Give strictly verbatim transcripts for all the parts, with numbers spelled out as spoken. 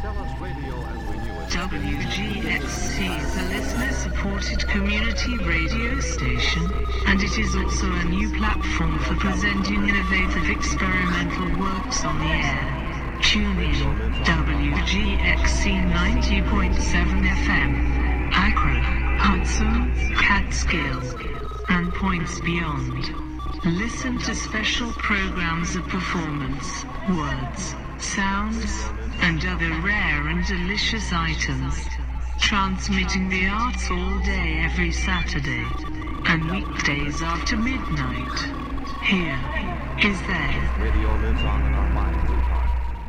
W G X C is a listener-supported community radio station, and it is also a new platform for presenting innovative experimental works on the air. Tune in, W G X C ninety point seven F M, Accra, Hudson, Catskill, and points beyond. Listen to special programs of performance, words, sounds, and other rare and delicious items. Transmitting the arts all day every Saturday, and weekdays after midnight. Here is there. Radio lives on in our minds and hearts.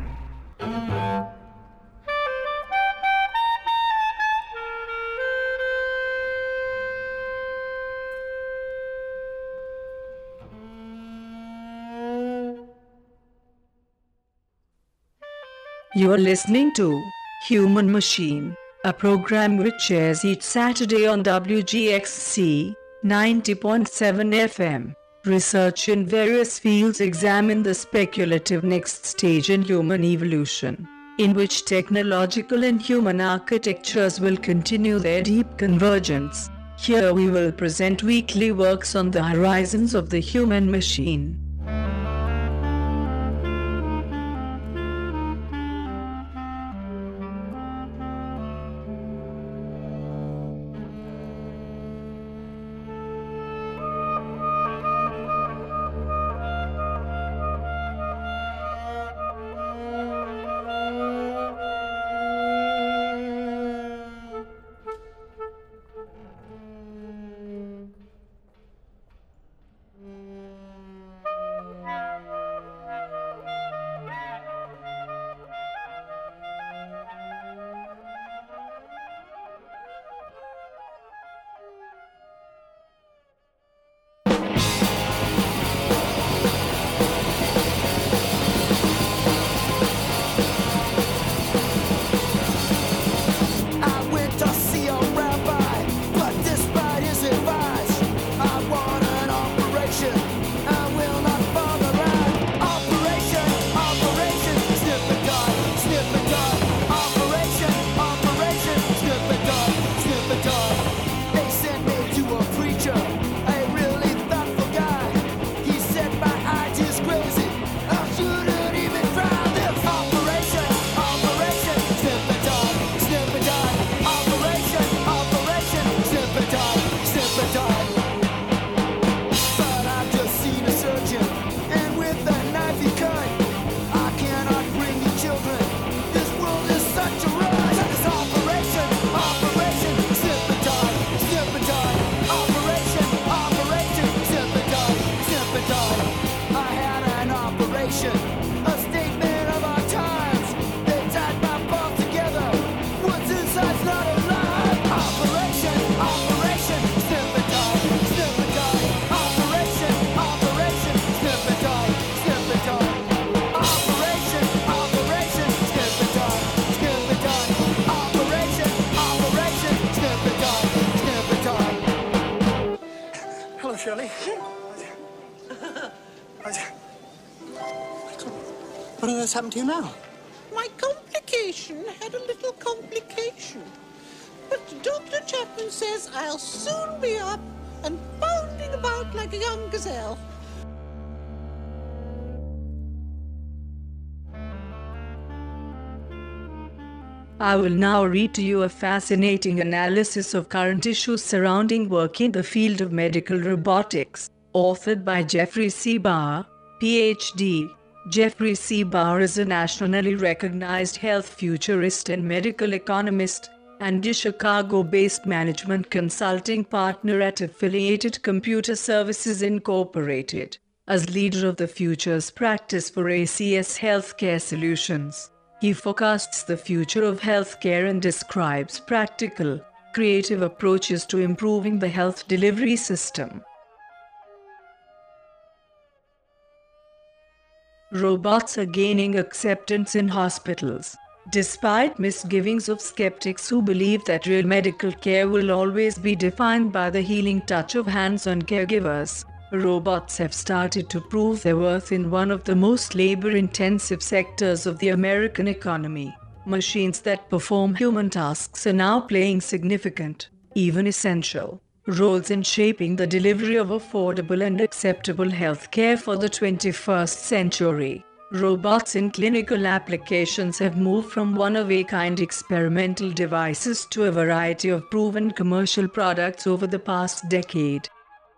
You are listening to Human Machine, a program which airs each Saturday on W G X C ninety point seven F M. Research in various fields examine the speculative next stage in human evolution, in which technological and human architectures will continue their deep convergence. Here we will present weekly works on the horizons of the human machine. Shirley. What on earth's happened to you now? My complication had a little complication. But Doctor Chapman says I'll soon be up and bounding about like a young gazelle. I will now read to you a fascinating analysis of current issues surrounding work in the field of medical robotics, authored by Jeffrey C. Bauer, P H D. Jeffrey C. Bauer is a nationally recognized health futurist and medical economist, and a Chicago-based management consulting partner at Affiliated Computer Services Incorporated. As leader of the Futures practice for A C S Healthcare Solutions, he forecasts the future of healthcare and describes practical, creative approaches to improving the health delivery system. Robots are gaining acceptance in hospitals, despite misgivings of skeptics who believe that real medical care will always be defined by the healing touch of hands-on caregivers. Robots have started to prove their worth in one of the most labor-intensive sectors of the American economy. Machines that perform human tasks are now playing significant, even essential, roles in shaping the delivery of affordable and acceptable healthcare for the twenty-first century. Robots in clinical applications have moved from one-of-a-kind experimental devices to a variety of proven commercial products over the past decade.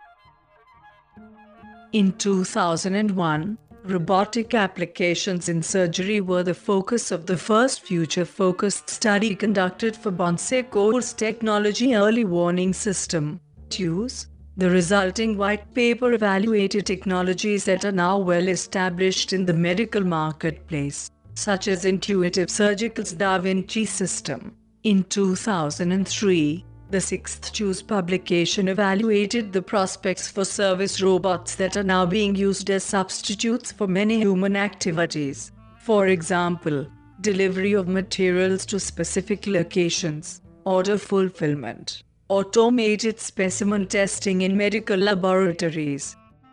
In two thousand one, robotic applications in surgery were the focus of the first future-focused study conducted for Bon Secours Technology Early Warning System (T U S). The resulting white paper evaluated technologies that are now well established in the medical marketplace, such as Intuitive Surgical's Da Vinci system. In two thousand three, the sixth T U S publication evaluated the prospects for service robots that are now being used as substitutes for many human activities. For example, delivery of materials to specific locations, order fulfillment, automated specimen testing in medical laboratories.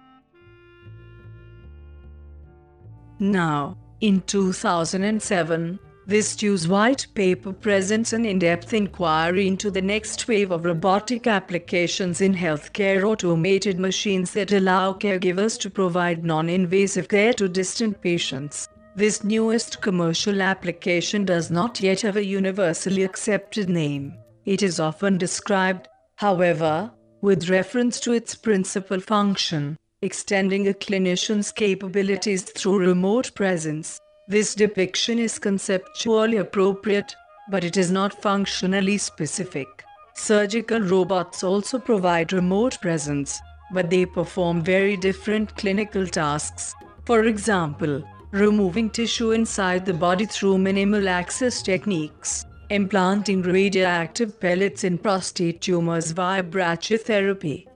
Now, in two thousand seven, this T U S white paper presents an in-depth inquiry into the next wave of robotic applications in healthcare. Automated machines that allow caregivers to provide non-invasive care to distant patients. This newest commercial application does not yet have a universally accepted name. It is often described, however, with reference to its principal function, extending a clinician's capabilities through remote presence. This depiction is conceptually appropriate, but it is not functionally specific. Surgical robots also provide remote presence, but they perform very different clinical tasks. For example, removing tissue inside the body through minimal access techniques, implanting radioactive pellets in prostate tumors via brachytherapy.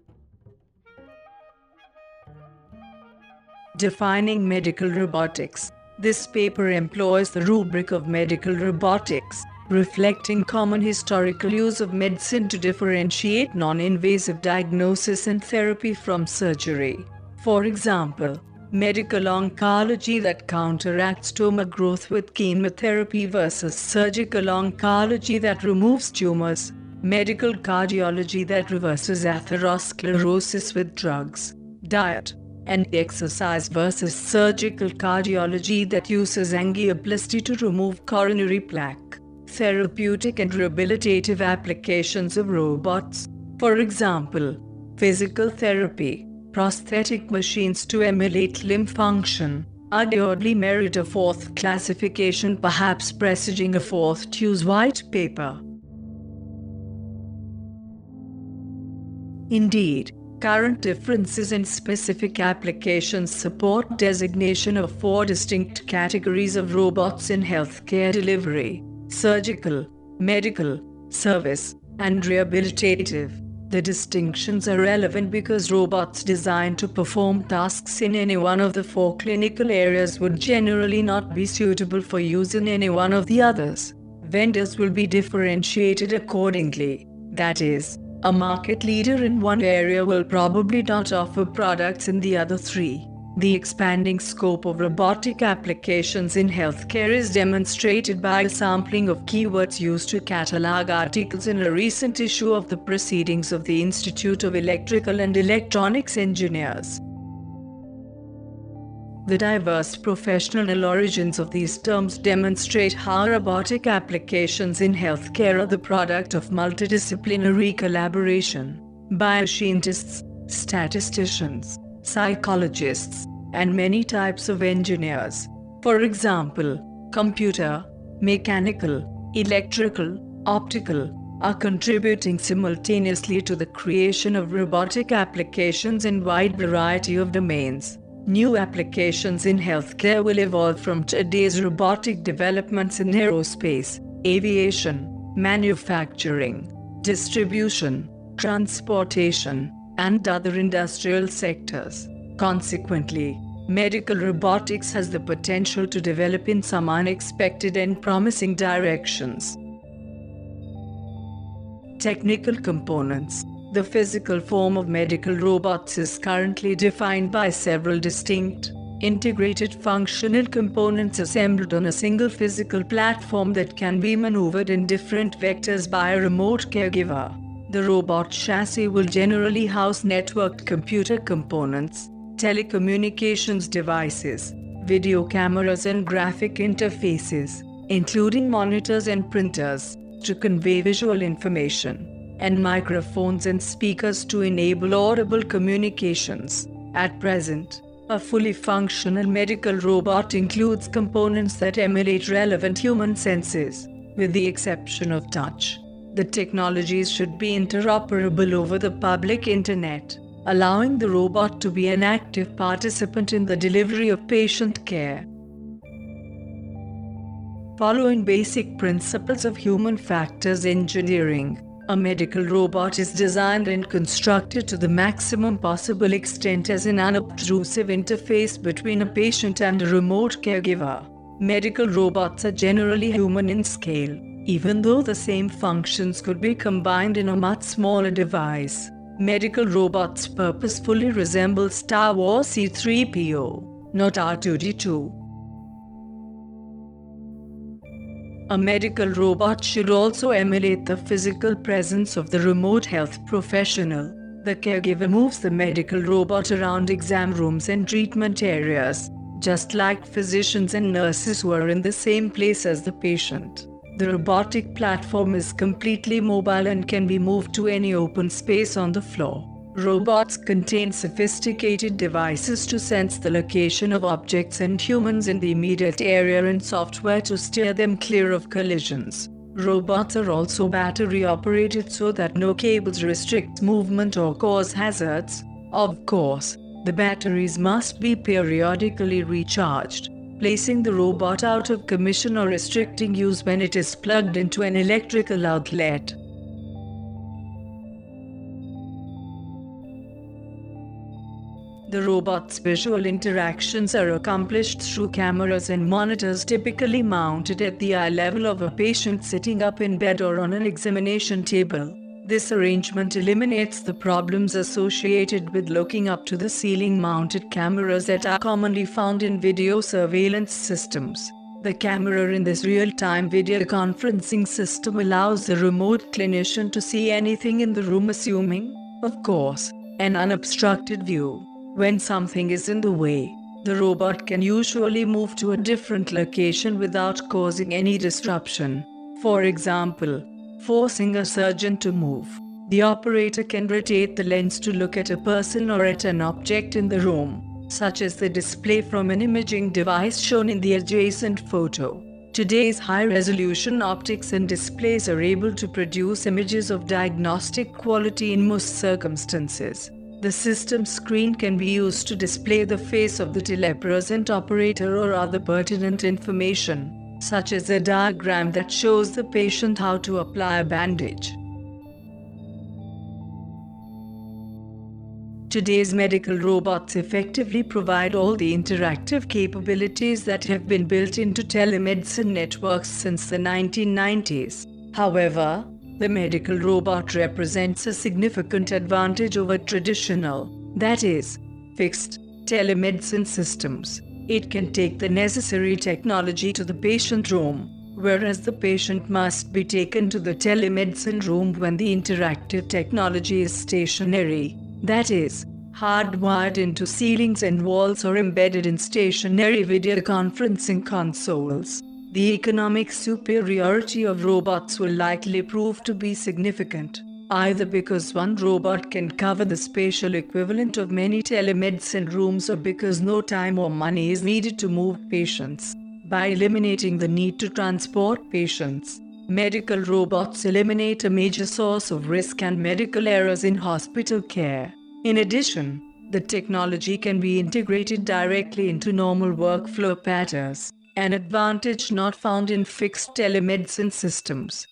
Defining medical robotics. This paper employs the rubric of medical robotics, reflecting common historical use of medicine to differentiate non-invasive diagnosis and therapy from surgery. For example, medical oncology that counteracts tumor growth with chemotherapy versus surgical oncology that removes tumors, medical cardiology that reverses atherosclerosis with drugs, diet, and exercise versus surgical cardiology that uses angioplasty to remove coronary plaque. Therapeutic and rehabilitative applications of robots. For example, physical therapy, prosthetic machines to emulate limb function, arguably merit a fourth classification, perhaps presaging a fourth T U S white paper. Indeed, current differences in specific applications support designation of four distinct categories of robots in healthcare delivery: surgical, medical, service, and rehabilitative. The distinctions are relevant because robots designed to perform tasks in any one of the four clinical areas would generally not be suitable for use in any one of the others. Vendors will be differentiated accordingly. That is, a market leader in one area will probably not offer products in the other three. The expanding scope of robotic applications in healthcare is demonstrated by a sampling of keywords used to catalog articles in a recent issue of the Proceedings of the Institute of Electrical and Electronics Engineers. The diverse professional origins of these terms demonstrate how robotic applications in healthcare are the product of multidisciplinary collaboration. Bioscientists, statisticians, psychologists, and many types of engineers. For example, computer, mechanical, electrical, optical, are contributing simultaneously to the creation of robotic applications in wide variety of domains. New applications in healthcare will evolve from today's robotic developments in aerospace, aviation, manufacturing, distribution, transportation, and other industrial sectors. Consequently, medical robotics has the potential to develop in some unexpected and promising directions. Technical components. The physical form of medical robots is currently defined by several distinct, integrated functional components assembled on a single physical platform that can be maneuvered in different vectors by a remote caregiver. The robot chassis will generally house networked computer components, telecommunications devices, video cameras and graphic interfaces, including monitors and printers, to convey visual information, and microphones and speakers to enable audible communications. At present, a fully functional medical robot includes components that emulate relevant human senses, with the exception of touch. The technologies should be interoperable over the public internet, allowing the robot to be an active participant in the delivery of patient care. Following basic principles of human factors engineering, a medical robot is designed and constructed to the maximum possible extent as an unobtrusive interface between a patient and a remote caregiver. Medical robots are generally human in scale, even though the same functions could be combined in a much smaller device. Medical robots purposefully resemble Star Wars C three P O, not R two D two. A medical robot should also emulate the physical presence of the remote health professional. The caregiver moves the medical robot around exam rooms and treatment areas, just like physicians and nurses who are in the same place as the patient. The robotic platform is completely mobile and can be moved to any open space on the floor. Robots contain sophisticated devices to sense the location of objects and humans in the immediate area and software to steer them clear of collisions. Robots are also battery operated so that no cables restrict movement or cause hazards. Of course, the batteries must be periodically recharged, placing the robot out of commission or restricting use when it is plugged into an electrical outlet. The robot's visual interactions are accomplished through cameras and monitors typically mounted at the eye level of a patient sitting up in bed or on an examination table. This arrangement eliminates the problems associated with looking up to the ceiling-mounted cameras that are commonly found in video surveillance systems. The camera in this real-time video conferencing system allows the remote clinician to see anything in the room, assuming, of course, an unobstructed view. When something is in the way, the robot can usually move to a different location without causing any disruption. For example, forcing a surgeon to move. The operator can rotate the lens to look at a person or at an object in the room, such as the display from an imaging device shown in the adjacent photo. Today's high-resolution optics and displays are able to produce images of diagnostic quality in most circumstances. The system screen can be used to display the face of the telepresent operator or other pertinent information, such as a diagram that shows the patient how to apply a bandage. Today's medical robots effectively provide all the interactive capabilities that have been built into telemedicine networks since the nineteen nineties. However, the medical robot represents a significant advantage over traditional, that is, fixed, telemedicine systems. It can take the necessary technology to the patient room, whereas the patient must be taken to the telemedicine room when the interactive technology is stationary, that is, hardwired into ceilings and walls or embedded in stationary video conferencing consoles. The economic superiority of robots will likely prove to be significant, either because one robot can cover the spatial equivalent of many telemedicine rooms or because no time or money is needed to move patients. By eliminating the need to transport patients, medical robots eliminate a major source of risk and medical errors in hospital care. In addition, the technology can be integrated directly into normal workflow patterns, an advantage not found in fixed telemedicine systems.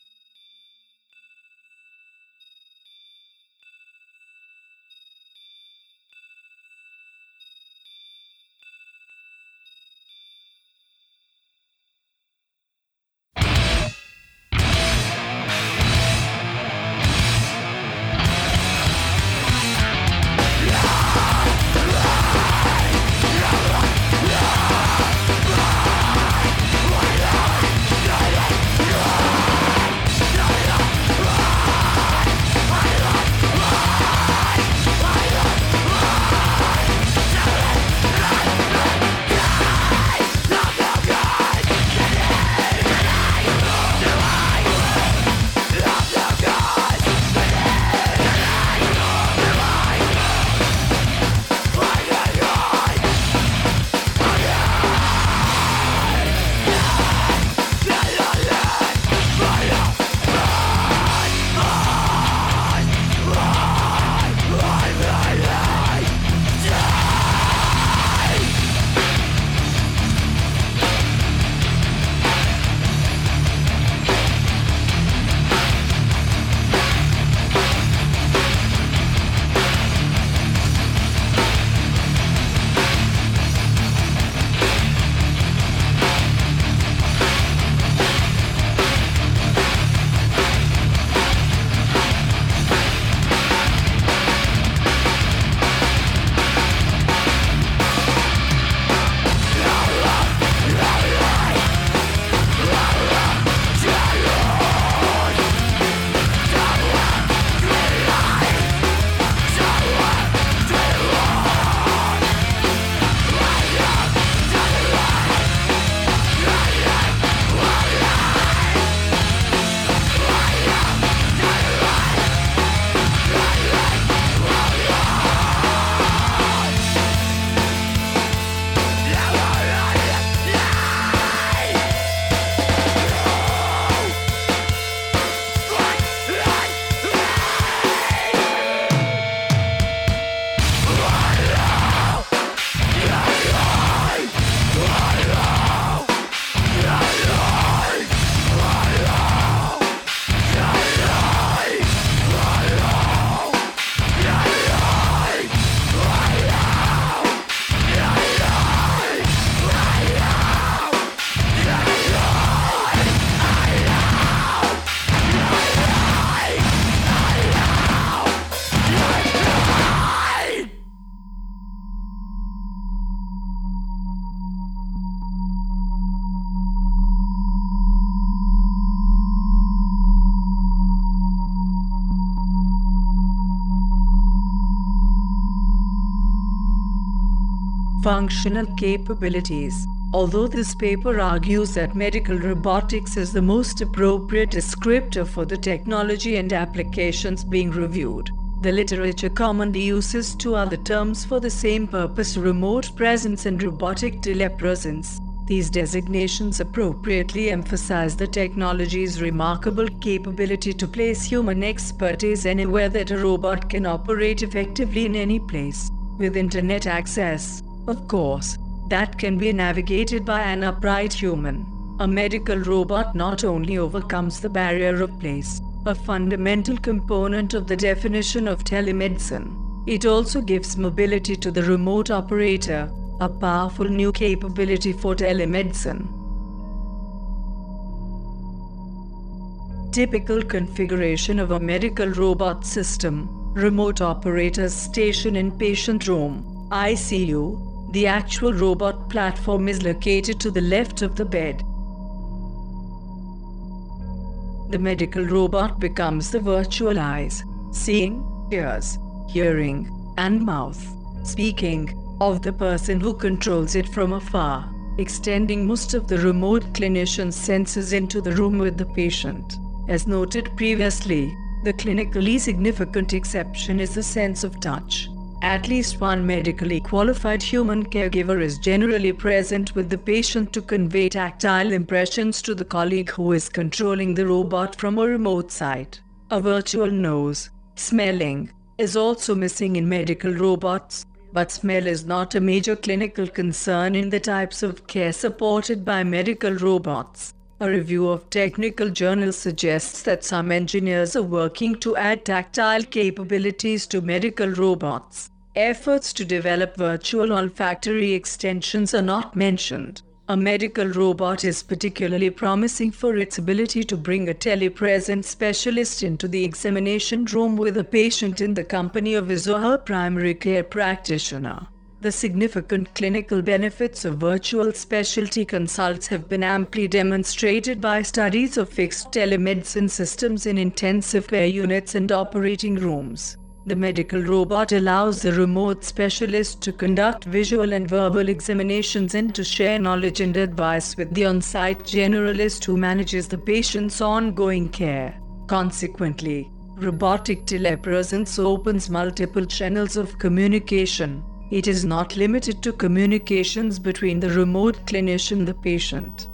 functional capabilities. Although this paper argues that medical robotics is the most appropriate descriptor for the technology and applications being reviewed, the literature commonly uses two other terms for the same purpose: remote presence and robotic telepresence. These designations appropriately emphasize the technology's remarkable capability to place human expertise anywhere that a robot can operate effectively in any place, with internet access, of course, that can be navigated by an upright human. A medical robot not only overcomes the barrier of place, a fundamental component of the definition of telemedicine, it also gives mobility to the remote operator, a powerful new capability for telemedicine. Typical configuration of a medical robot system: remote operators station in patient room, I C U. The actual robot platform is located to the left of the bed. The medical robot becomes the virtual eyes, seeing, ears, hearing, and mouth, speaking, of the person who controls it from afar, extending most of the remote clinician's senses into the room with the patient. As noted previously, the clinically significant exception is the sense of touch. At least one medically qualified human caregiver is generally present with the patient to convey tactile impressions to the colleague who is controlling the robot from a remote site. A virtual nose, smelling, is also missing in medical robots, but smell is not a major clinical concern in the types of care supported by medical robots. A review of technical journals suggests that some engineers are working to add tactile capabilities to medical robots. Efforts to develop virtual olfactory extensions are not mentioned. A medical robot is particularly promising for its ability to bring a telepresence specialist into the examination room with a patient in the company of his or her primary care practitioner. The significant clinical benefits of virtual specialty consults have been amply demonstrated by studies of fixed telemedicine systems in intensive care units and operating rooms. The medical robot allows the remote specialist to conduct visual and verbal examinations and to share knowledge and advice with the on-site generalist who manages the patient's ongoing care. Consequently, robotic telepresence opens multiple channels of communication. It is not limited to communications between the remote clinician and the patient.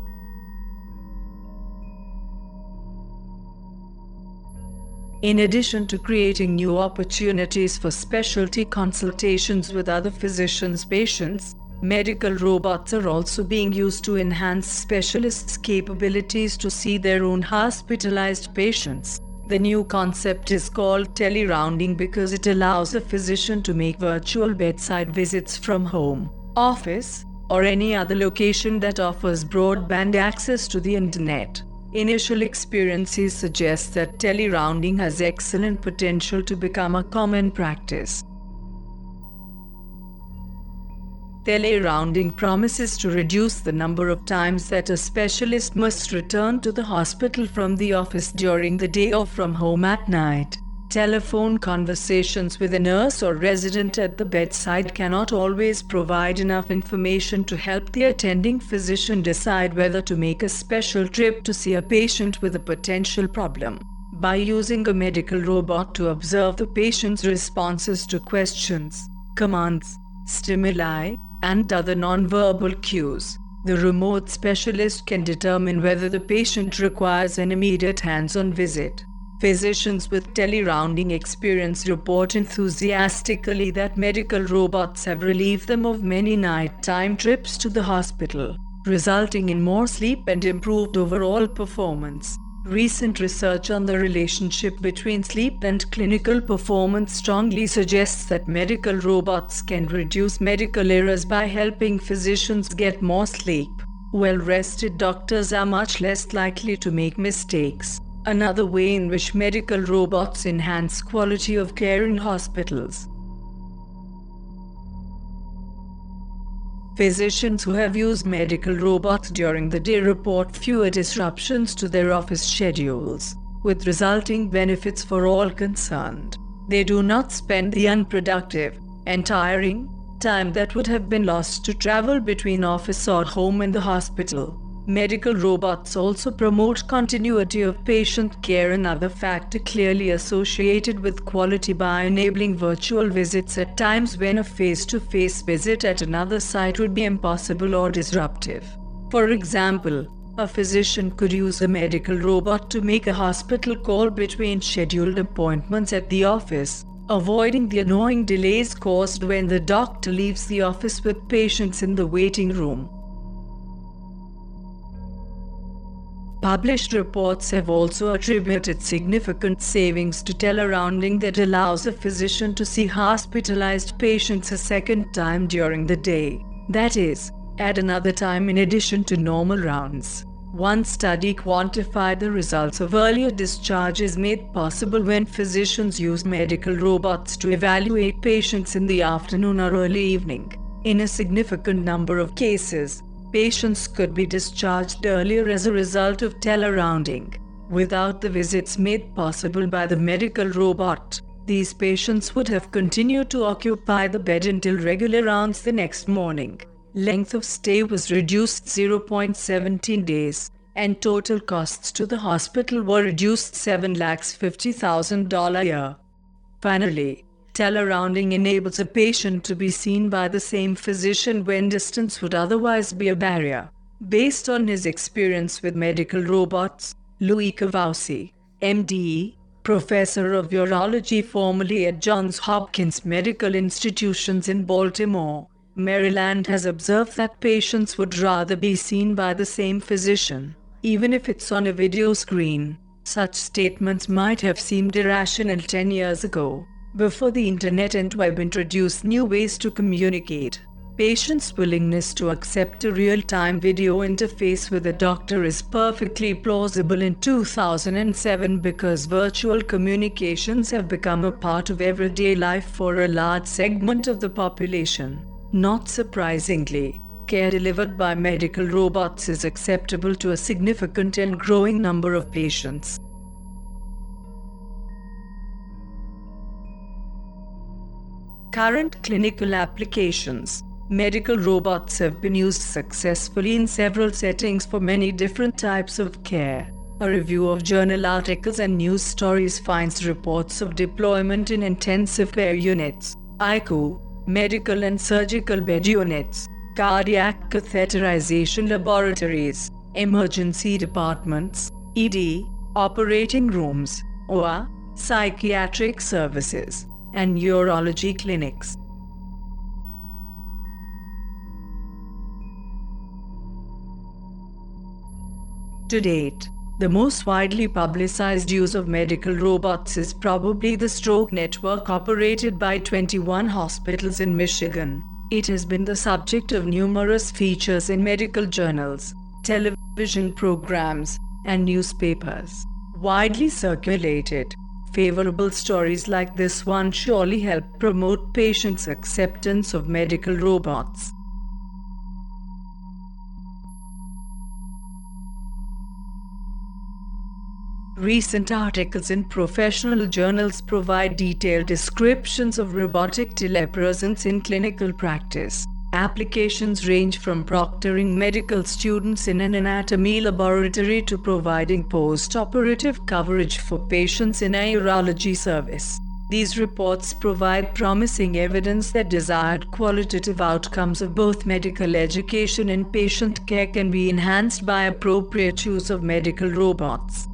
In addition to creating new opportunities for specialty consultations with other physicians' patients, medical robots are also being used to enhance specialists' capabilities to see their own hospitalized patients. The new concept is called telerounding because it allows a physician to make virtual bedside visits from home, office, or any other location that offers broadband access to the internet. Initial experiences suggest that telerounding has excellent potential to become a common practice. Telerounding promises to reduce the number of times that a specialist must return to the hospital from the office during the day or from home at night. Telephone conversations with a nurse or resident at the bedside cannot always provide enough information to help the attending physician decide whether to make a special trip to see a patient with a potential problem. By using a medical robot to observe the patient's responses to questions, commands, stimuli, and other nonverbal cues, the remote specialist can determine whether the patient requires an immediate hands-on visit. Physicians with telerounding experience report enthusiastically that medical robots have relieved them of many nighttime trips to the hospital, resulting in more sleep and improved overall performance. Recent research on the relationship between sleep and clinical performance strongly suggests that medical robots can reduce medical errors by helping physicians get more sleep. Well-rested doctors are much less likely to make mistakes. Another way in which medical robots enhance quality of care in hospitals. Physicians who have used medical robots during the day report fewer disruptions to their office schedules, with resulting benefits for all concerned. They do not spend the unproductive and tiring time that would have been lost to travel between office or home and the hospital. Medical robots also promote continuity of patient care, another factor clearly associated with quality by enabling virtual visits at times when a face-to-face visit at another site would be impossible or disruptive. For example, a physician could use a medical robot to make a hospital call between scheduled appointments at the office, avoiding the annoying delays caused when the doctor leaves the office with patients in the waiting room. Published reports have also attributed significant savings to telerounding that allows a physician to see hospitalized patients a second time during the day, that is, at another time in addition to normal rounds. One study quantified the results of earlier discharges made possible when physicians use medical robots to evaluate patients in the afternoon or early evening. In a significant number of cases, patients could be discharged earlier as a result of telerounding. Without the visits made possible by the medical robot, these patients would have continued to occupy the bed until regular rounds the next morning. Length of stay was reduced zero point one seven days, and total costs to the hospital were reduced seven lakh fifty thousand dollars a year. Finally, telerounding enables a patient to be seen by the same physician when distance would otherwise be a barrier. Based on his experience with medical robots, Louis Cavousi, M D, professor of urology formerly at Johns Hopkins Medical Institutions in Baltimore, Maryland, has observed that patients would rather be seen by the same physician, even if it's on a video screen. Such statements might have seemed irrational ten years ago, before the internet and web introduced new ways to communicate. Patients' willingness to accept a real-time video interface with a doctor is perfectly plausible in two thousand seven because virtual communications have become a part of everyday life for a large segment of the population. Not surprisingly, care delivered by medical robots is acceptable to a significant and growing number of patients. Current clinical applications. Medical robots have been used successfully in several settings for many different types of care. A review of journal articles and news stories finds reports of deployment in intensive care units, I C U, medical and surgical bed units, cardiac catheterization laboratories, emergency departments, E D, operating rooms, O R, psychiatric services, and urology clinics. To date, the most widely publicized use of medical robots is probably the stroke network operated by twenty-one hospitals in Michigan. It has been the subject of numerous features in medical journals, television programs, and newspapers. Widely circulated, favorable stories like this one surely help promote patients' acceptance of medical robots. Recent articles in professional journals provide detailed descriptions of robotic telepresence in clinical practice. Applications range from proctoring medical students in an anatomy laboratory to providing post-operative coverage for patients in a urology service. These reports provide promising evidence that desired qualitative outcomes of both medical education and patient care can be enhanced by appropriate use of medical robots.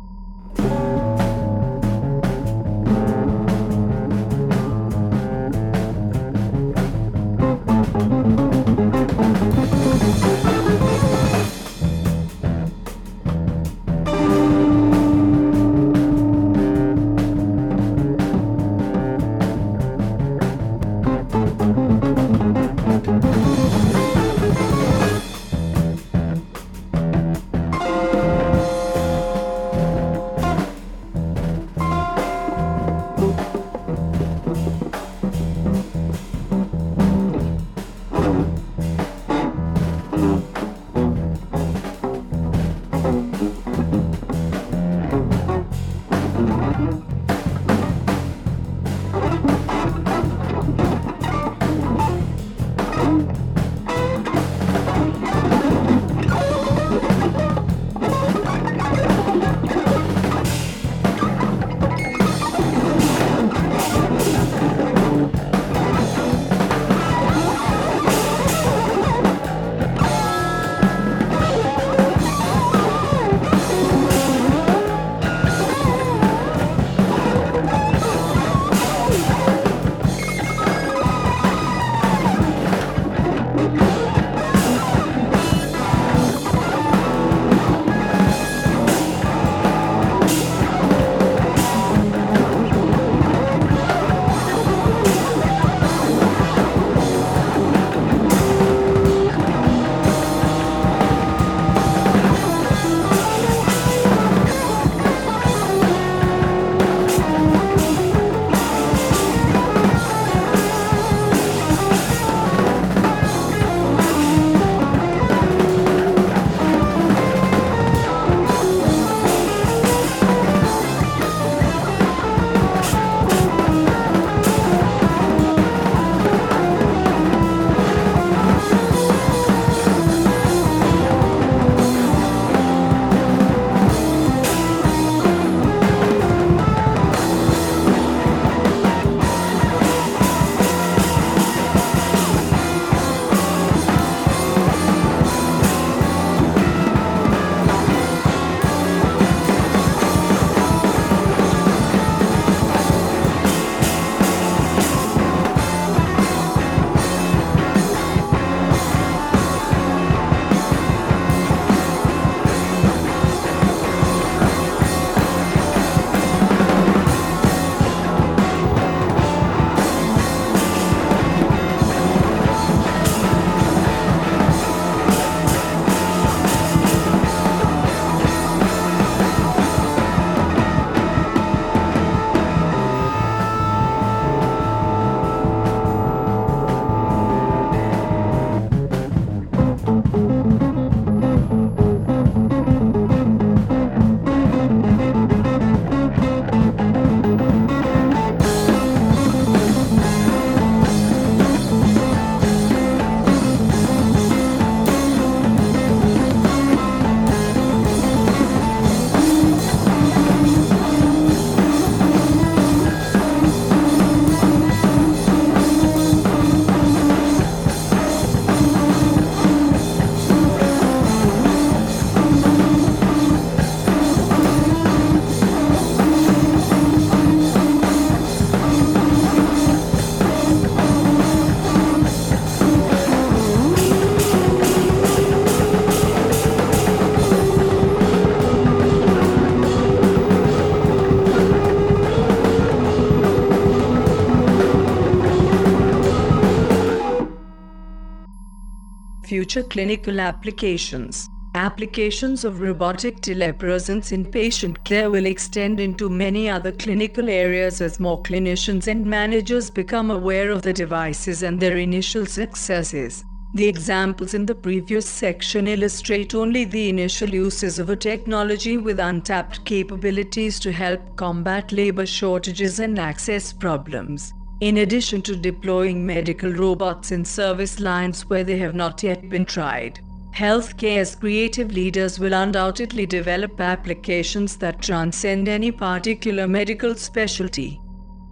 future clinical applications. Applications of robotic telepresence in patient care will extend into many other clinical areas as more clinicians and managers become aware of the devices and their initial successes. The examples in the previous section illustrate only the initial uses of a technology with untapped capabilities to help combat labor shortages and access problems. In addition to deploying medical robots in service lines where they have not yet been tried, healthcare's creative leaders will undoubtedly develop applications that transcend any particular medical specialty.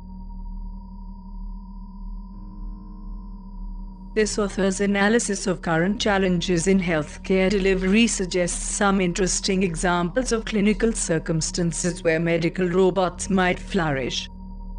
This author's analysis of current challenges in healthcare delivery suggests some interesting examples of clinical circumstances where medical robots might flourish.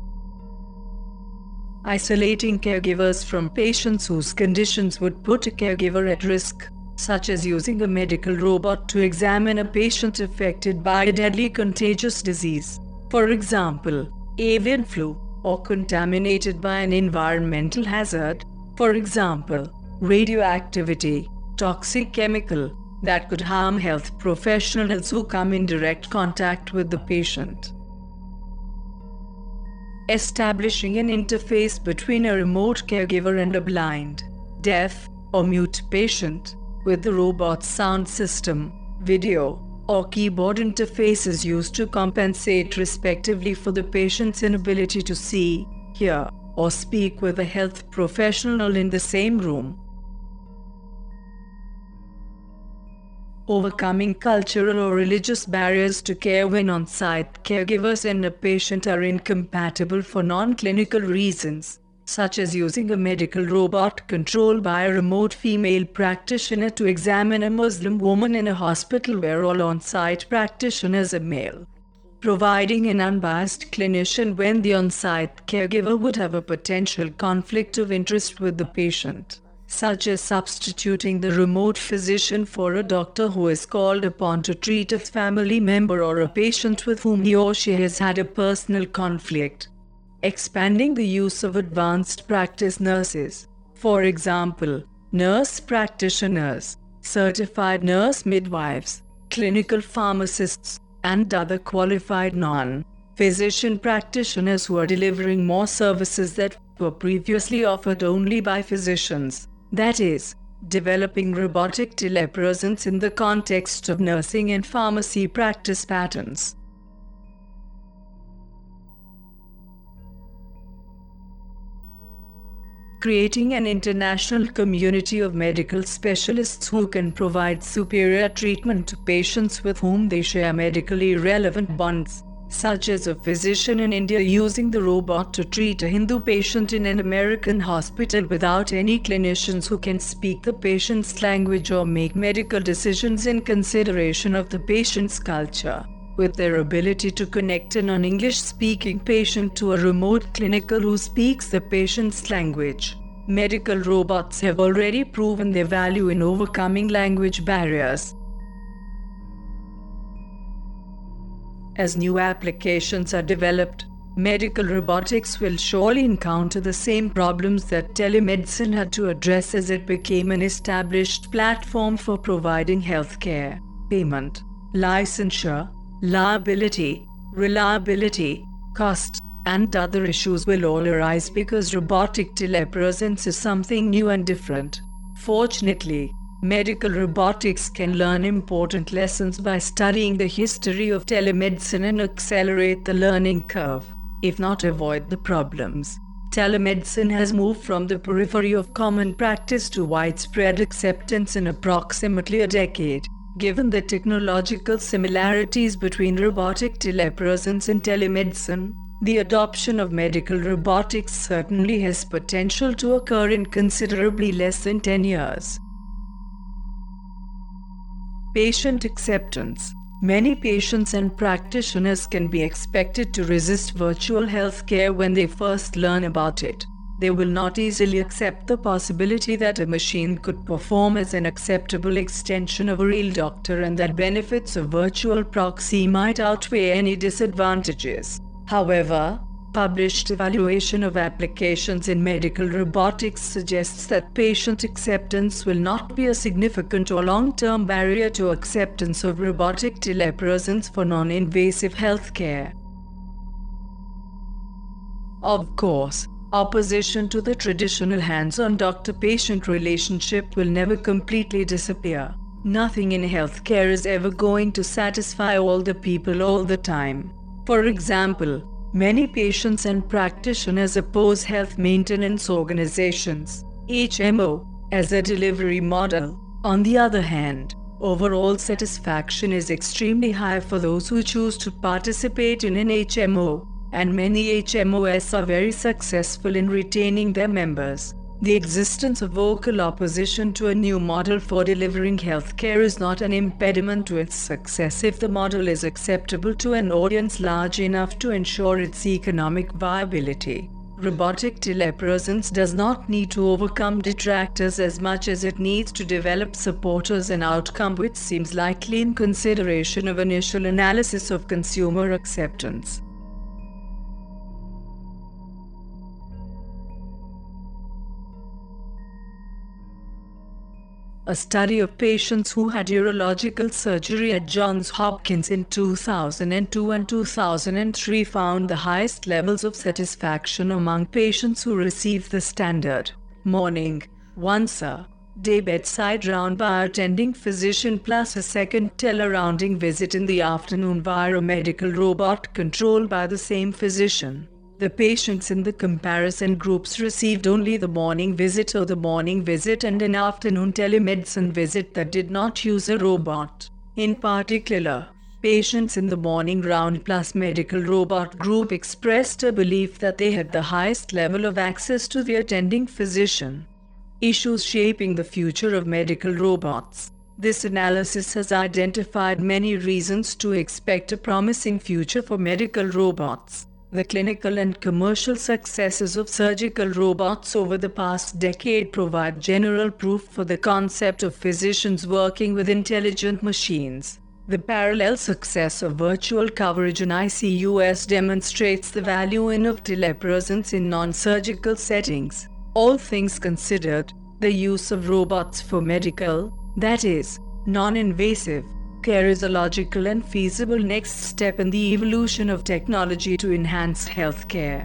Isolating caregivers from patients whose conditions would put a caregiver at risk, such as using a medical robot to examine a patient affected by a deadly contagious disease, for example, avian flu, or contaminated by an environmental hazard, for example, radioactivity, toxic chemical, that could harm health professionals who come in direct contact with the patient. Establishing an interface between a remote caregiver and a blind, deaf, or mute patient, with the robot's sound system, video, or keyboard interface is used to compensate respectively for the patient's inability to see, hear, or speak with a health professional in the same room. Overcoming cultural or religious barriers to care when on-site caregivers and a patient are incompatible for non-clinical reasons, such as using a medical robot controlled by a remote female practitioner to examine a Muslim woman in a hospital where all on-site practitioners are male. Providing an unbiased clinician when the on-site caregiver would have a potential conflict of interest with the patient, such as substituting the remote physician for a doctor who is called upon to treat a family member or a patient with whom he or she has had a personal conflict. Expanding the use of advanced practice nurses, for example, nurse practitioners, certified nurse midwives, clinical pharmacists, and other qualified non-physician practitioners who are delivering more services that were previously offered only by physicians, that is, developing robotic telepresence in the context of nursing and pharmacy practice patterns. Creating an international community of medical specialists who can provide superior treatment to patients with whom they share medically relevant bonds, such as a physician in India using the robot to treat a Hindu patient in an American hospital without any clinicians who can speak the patient's language or make medical decisions in consideration of the patient's culture, with their ability to connect a non-English-speaking patient to a remote clinical who speaks the patient's language. Medical robots have already proven their value in overcoming language barriers. As new applications are developed, medical robotics will surely encounter the same problems that telemedicine had to address as it became an established platform for providing healthcare. Payment, licensure, liability, reliability, cost, and other issues will all arise because robotic telepresence is something new and different. Fortunately, medical robotics can learn important lessons by studying the history of telemedicine and accelerate the learning curve, if not avoid the problems. Telemedicine has moved from the periphery of common practice to widespread acceptance in approximately a decade. Given the technological similarities between robotic telepresence and telemedicine, the adoption of medical robotics certainly has potential to occur in considerably less than ten years. Patient acceptance. Many patients and practitioners can be expected to resist virtual healthcare when they first learn about it. They will not easily accept the possibility that a machine could perform as an acceptable extension of a real doctor and that benefits of virtual proxy might outweigh any disadvantages. However, Published evaluation of applications in medical robotics suggests that patient acceptance will not be a significant or long-term barrier to acceptance of robotic telepresence for non-invasive healthcare. Of course, opposition to the traditional hands-on doctor-patient relationship will never completely disappear. Nothing in healthcare is ever going to satisfy all the people all the time. For example, many patients and practitioners oppose health maintenance organizations, H M O, as a delivery model. On the other hand, overall satisfaction is extremely high for those who choose to participate in an H M O, and many H M Os are very successful in retaining their members. The existence of vocal opposition to a new model for delivering healthcare is not an impediment to its success if the model is acceptable to an audience large enough to ensure its economic viability. Robotic telepresence does not need to overcome detractors as much as it needs to develop supporters, an outcome which seems likely in consideration of initial analysis of consumer acceptance. A study of patients who had urological surgery at Johns Hopkins in two thousand two and two thousand three found the highest levels of satisfaction among patients who received the standard morning, once a day bedside round by attending physician plus a second telerounding visit in the afternoon via a medical robot controlled by the same physician. The patients in the comparison groups received only the morning visit or the morning visit and an afternoon telemedicine visit that did not use a robot. In particular, patients in the morning round plus medical robot group expressed a belief that they had the highest level of access to the attending physician. Issues shaping the future of medical robots. This analysis has identified many reasons to expect a promising future for medical robots. The clinical and commercial successes of surgical robots over the past decade provide general proof for the concept of physicians working with intelligent machines. The parallel success of virtual coverage in I C Us demonstrates the value in of telepresence in non-surgical settings. All things considered, the use of robots for medical, that is, non-invasive, care is a logical and feasible next step in the evolution of technology to enhance healthcare.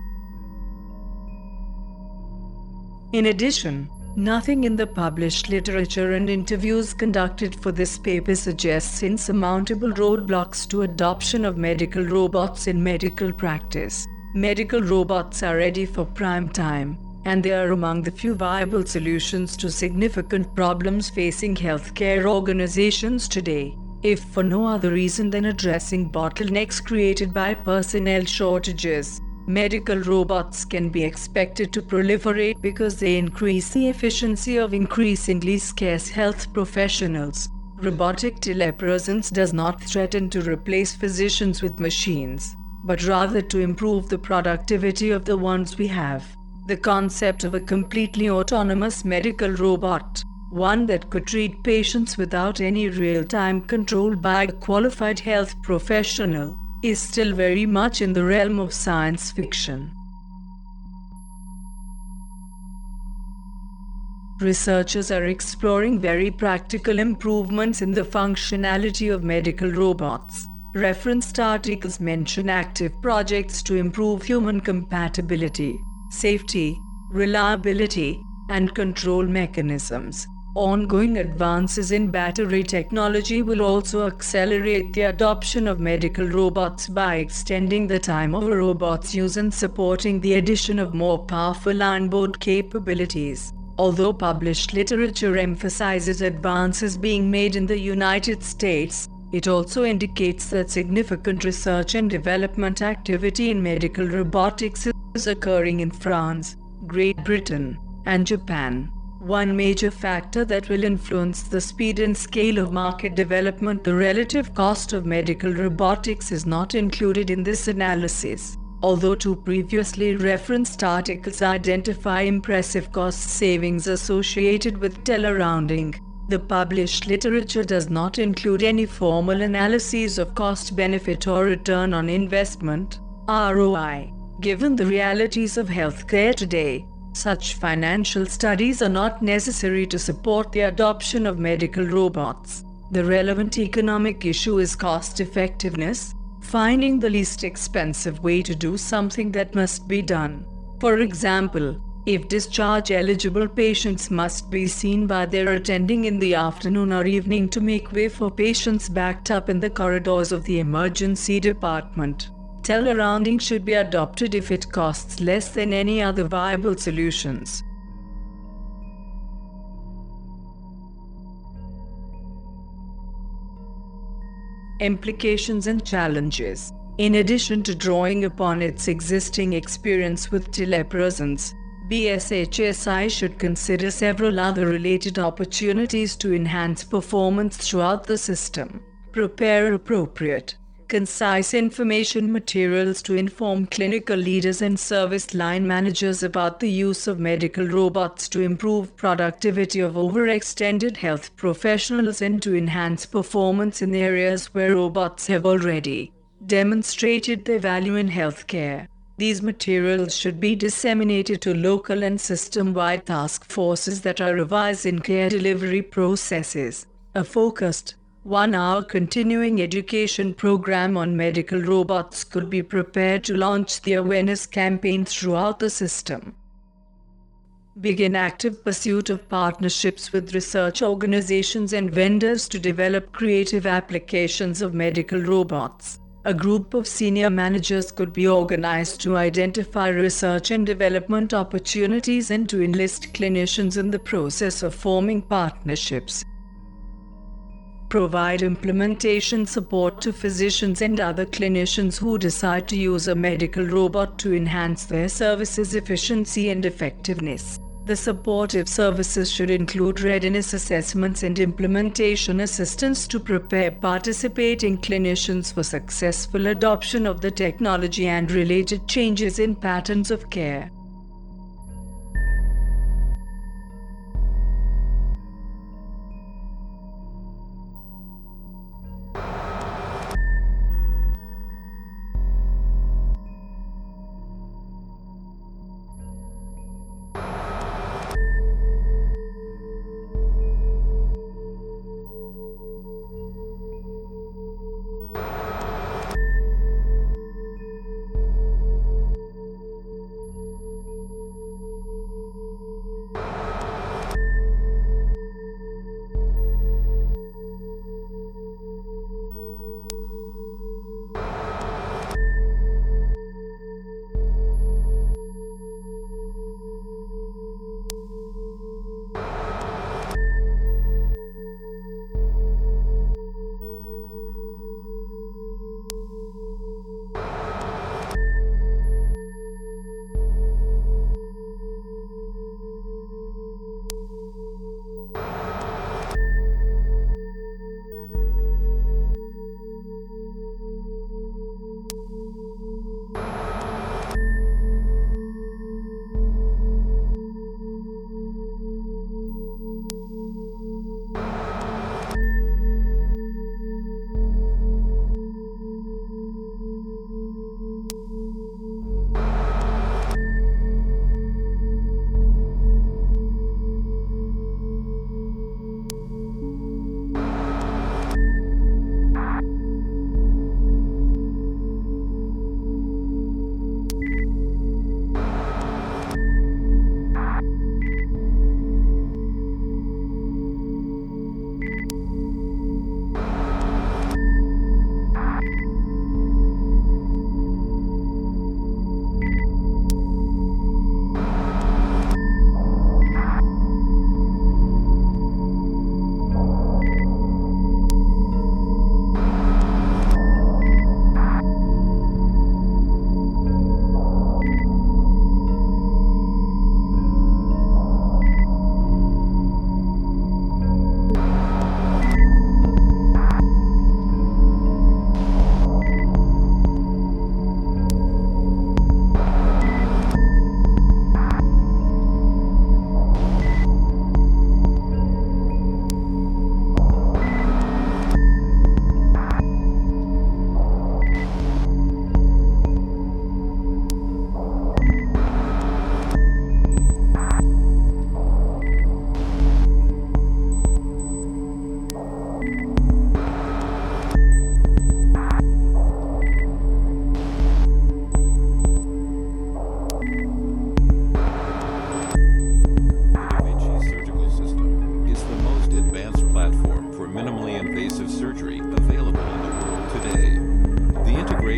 In addition, nothing in the published literature and interviews conducted for this paper suggests insurmountable roadblocks to adoption of medical robots in medical practice. Medical robots are ready for prime time, and they are among the few viable solutions to significant problems facing healthcare organizations today, if for no other reason than addressing bottlenecks created by personnel shortages. Medical robots can be expected to proliferate because they increase the efficiency of increasingly scarce health professionals. Robotic telepresence does not threaten to replace physicians with machines, but rather to improve the productivity of the ones we have. The concept of a completely autonomous medical robot, one that could treat patients without any real-time control by a qualified health professional, is still very much in the realm of science fiction. Researchers are exploring very practical improvements in the functionality of medical robots. Referenced articles mention active projects to improve human compatibility, safety, reliability, and control mechanisms. Ongoing advances in battery technology will also accelerate the adoption of medical robots by extending the time of a robot's use and supporting the addition of more powerful onboard capabilities. Although published literature emphasizes advances being made in the United States, it also indicates that significant research and development activity in medical robotics is occurring in France, Great Britain, and Japan. One major factor that will influence the speed and scale of market development, the relative cost of medical robotics, is not included in this analysis. Although two previously referenced articles identify impressive cost savings associated with telerounding, the published literature does not include any formal analyses of cost-benefit or return on investment, R O I. Given the realities of healthcare today, such financial studies are not necessary to support the adoption of medical robots. The relevant economic issue is cost effectiveness, finding the least expensive way to do something that must be done. For example, if discharge-eligible patients must be seen by their attending in the afternoon or evening to make way for patients backed up in the corridors of the emergency department, telerounding should be adopted if it costs less than any other viable solutions. Implications and challenges. In addition to drawing upon its existing experience with telepresence, B S H S I should consider several other related opportunities to enhance performance throughout the system. Prepare appropriate, concise information materials to inform clinical leaders and service line managers about the use of medical robots to improve productivity of overextended health professionals and to enhance performance in areas where robots have already demonstrated their value in healthcare. These materials should be disseminated to local and system-wide task forces that are revised in care delivery processes. A focused, one-hour continuing education program on medical robots could be prepared to launch the awareness campaign throughout the system. Begin active pursuit of partnerships with research organizations and vendors to develop creative applications of medical robots. A group of senior managers could be organized to identify research and development opportunities and to enlist clinicians in the process of forming partnerships. Provide implementation support to physicians and other clinicians who decide to use a medical robot to enhance their services' efficiency and effectiveness. The supportive services should include readiness assessments and implementation assistance to prepare participating clinicians for successful adoption of the technology and related changes in patterns of care.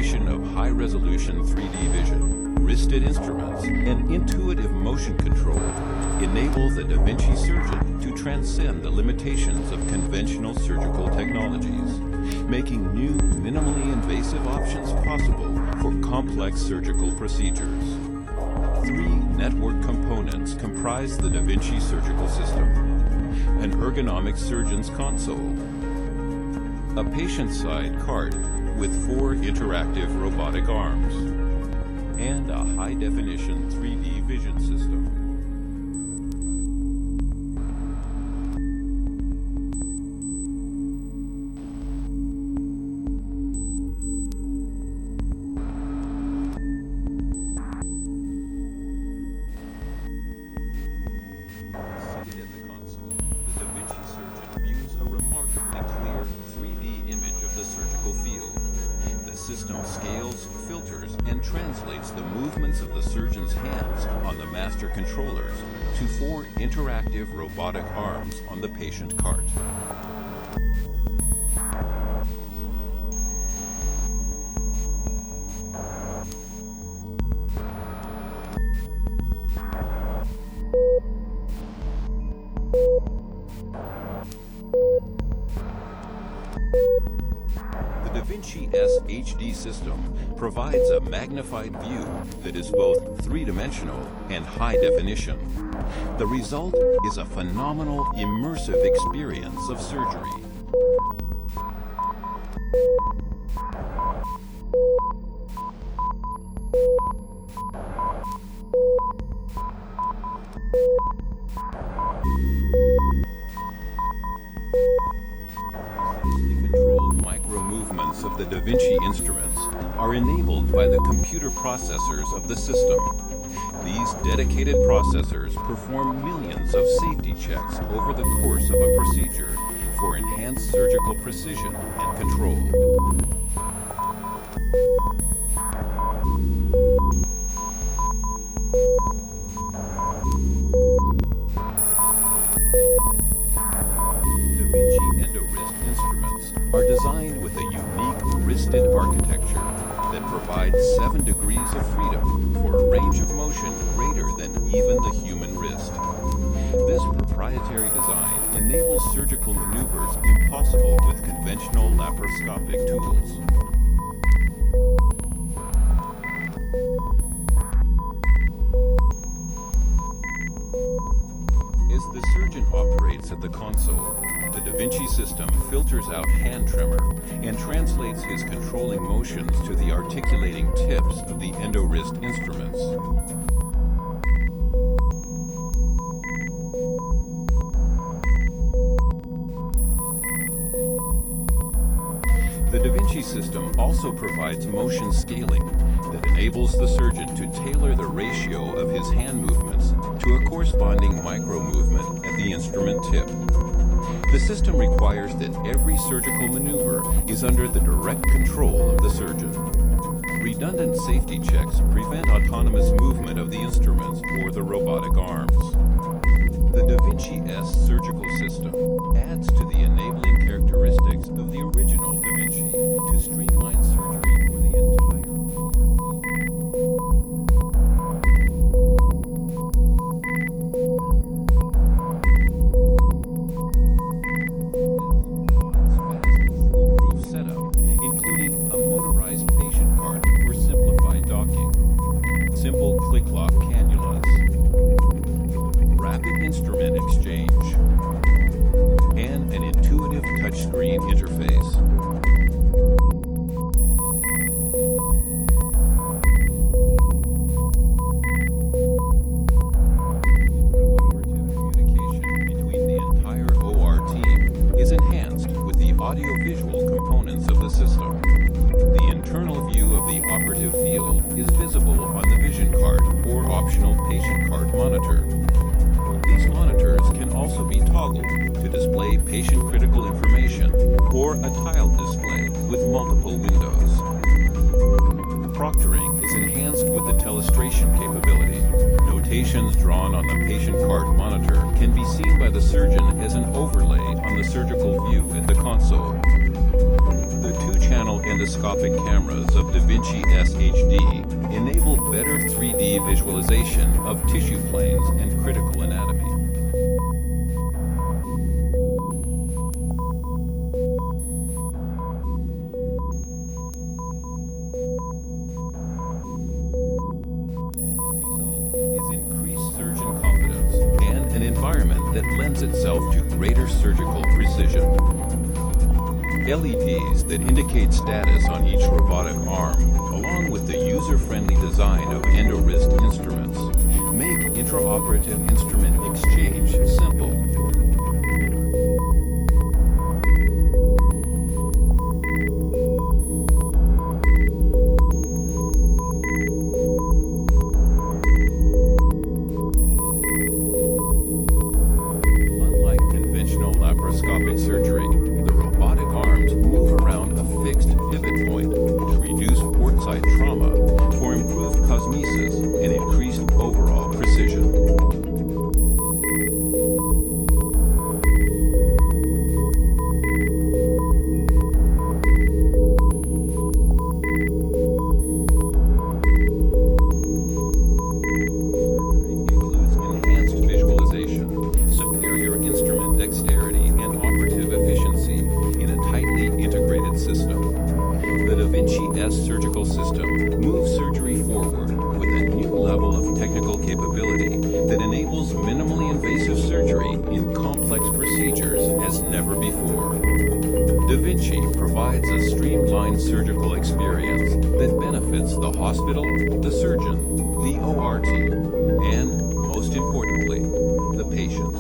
integration of high-resolution three D vision, wristed instruments, and intuitive motion control enable the Da Vinci surgeon to transcend the limitations of conventional surgical technologies, making new, minimally invasive options possible for complex surgical procedures. Three network components comprise the Da Vinci surgical system: an ergonomic surgeon's console, a patient-side cart with four interactive robotic arms, and a high-definition three D vision system. Seated at the console, the Da Vinci surgeon views a remarkably clear three D image of the surgical field. The system scales, filters, and translates the movements of the surgeon's hands on the master controllers to four interactive robotic arms on the patient cart. The Da Vinci S H D system provides a magnified view that is both three-dimensional and high definition. The result is a phenomenal, immersive experience of surgery. Controlled micro-movements of the Da Vinci instruments are enabled by the computer processors of the system. These dedicated processors perform millions of safety checks over the course of a procedure for enhanced surgical precision and control. Da Vinci EndoWrist instruments are designed with a unique wristed architecture that provides seven degrees of freedom for a range of motion greater than even the human wrist. This proprietary design enables surgical maneuvers impossible with conventional laparoscopic tools. As the surgeon operates at the console, the Da Vinci system filters out hand tremor and translates his controlling motions to the articulating tips of the EndoWrist instruments. The Da Vinci system also provides motion scaling that enables the surgeon to tailor the ratio of his hand movements to a corresponding micro-movement at the instrument tip. The system requires that every surgical maneuver is under the direct control of the surgeon. Redundant safety checks prevent autonomous movement of the instruments or the robotic arms. The Da Vinci S surgical system adds to the enabling characteristics of the original Da Vinci to streamline surgery for the entire O R Foolproof setup, including a motorized patient cart for simplified docking, simple click-lock cannulas, rapid instrument exchange, and an intuitive touchscreen interface. Communication between the entire O R team is enhanced with the audio-visual components of the system. The internal view of the operative field is visible on the vision cart or optional patient cart monitor. These monitors can also be toggled to display patient-critical information or a tiled display with multiple windows. Proctoring is enhanced with the telestration capability. Notations drawn on the patient cart monitor can be seen by the surgeon as an overlay on the surgical view at the console. The two-channel endoscope endoscopic cameras of DaVinci S H D enable better three D visualization of tissue planes and critical anatomy. That lends itself to greater surgical precision. L E Ds that indicate status on each robotic arm, along with the user-friendly design of EndoWrist instruments, make intraoperative instrument exchange simple. Surgery, the robotic arms move around a fixed pivot point to reduce port site trauma for improved cosmesis and increased overall precision. Includes enhanced visualization, superior instrument dexterity, and operative efficiency in a tightly integrated system. The DaVinci S surgical system moves surgery forward with a new level of technical capability that enables minimally invasive surgery in complex procedures as never before. DaVinci provides a streamlined surgical experience that benefits the hospital, the surgeon, the O R team, and, most importantly, the patient.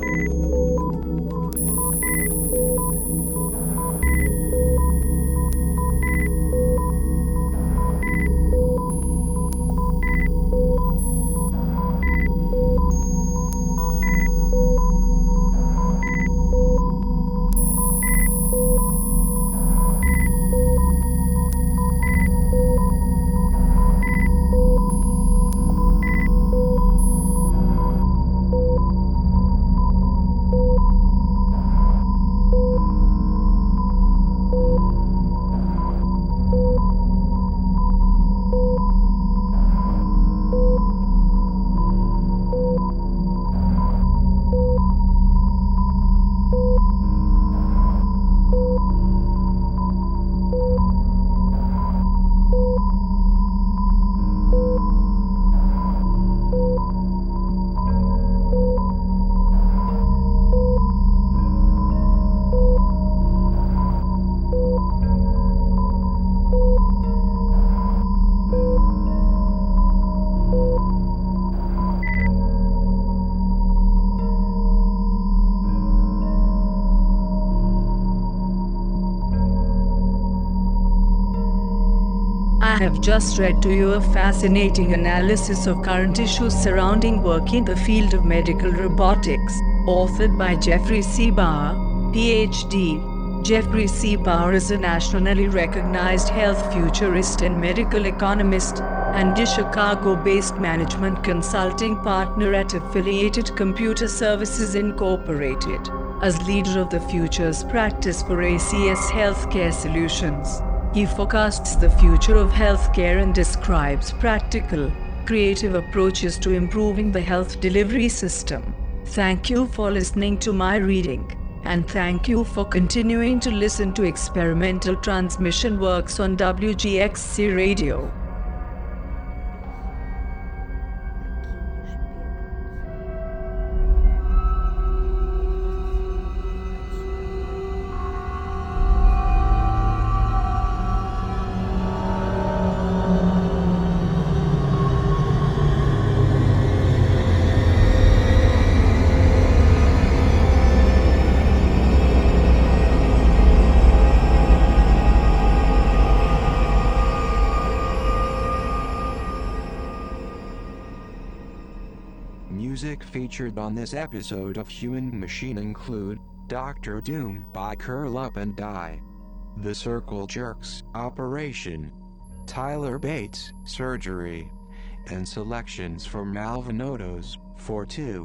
I have just read to you a fascinating analysis of current issues surrounding work in the field of medical robotics, authored by Jeffrey C. Bauer, P H D. Jeffrey C. Bauer is a nationally recognized health futurist and medical economist, and a Chicago-based management consulting partner at Affiliated Computer Services Incorporated. As leader of the Futures practice for A C S Healthcare Solutions, he forecasts the future of healthcare and describes practical, creative approaches to improving the health delivery system. Thank you for listening to my reading, and thank you for continuing to listen to Experimental Transmission Works on W G X C Radio. Music featured on this episode of Human Machine include Doctor Doom by Curl Up and Die, The Circle Jerks, Operation, Tyler Bates, Surgery, and selections from Malvinotos, four two.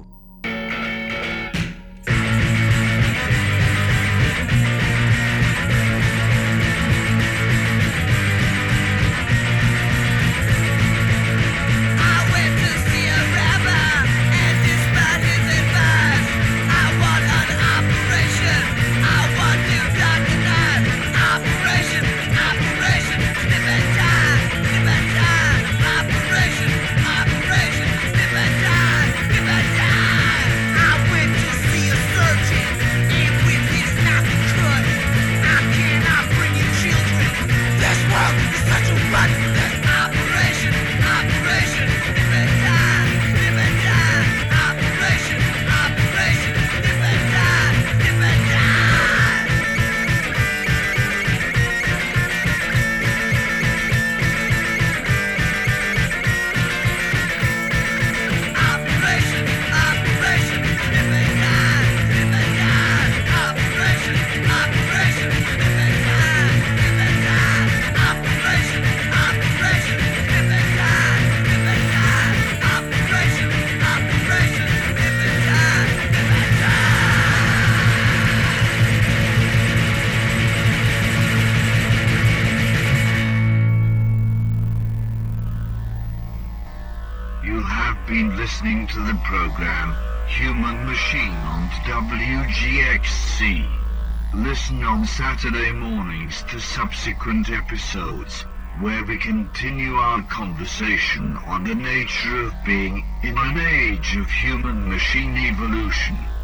been listening to the program Human Machine on W G X C. Listen on Saturday mornings to subsequent episodes, where we continue our conversation on the nature of being in an age of human-machine evolution.